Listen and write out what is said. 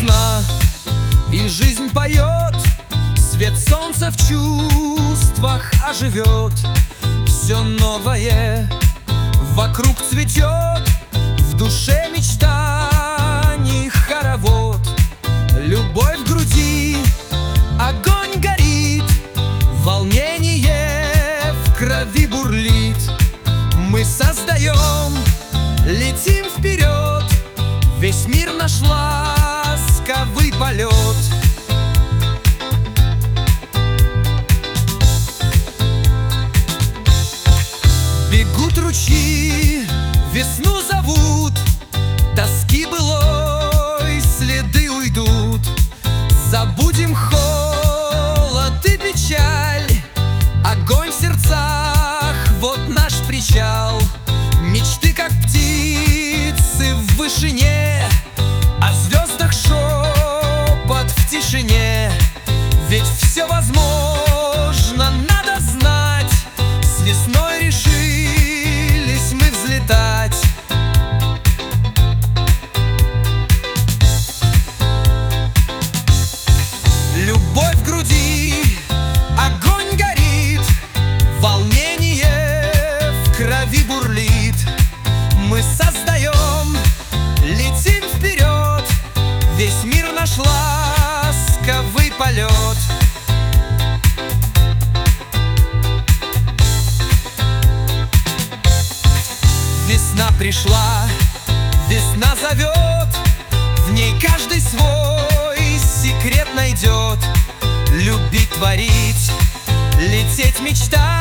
весна, и жизнь поет, свет солнца в чувствах оживет. Все новое вокруг цветет, в душе мечтаний хоровод. Любовь в груди, огонь горит, волнение в крови бурлит. Мы создаем, летим вперед, весь мир наш ласковый полет. Бегут ручьи, весну зовут, тоски былой следы уйдут. Забудем холод и печаль, огонь в сердцах, вот наш причал. Мечты, как птицы в вышине, о звездах шепот в тишине. Ведь все возможно, надо знать, с весной решились мы взлетать. Любовь в груди, огонь горит, волнение в крови бурлит. Мы создаем, летим вперед, весь мир наш ласковый полет. Весна пришла, весна зовет, в ней каждый свой секрет найдет. Любить, творить, лететь, мечтать.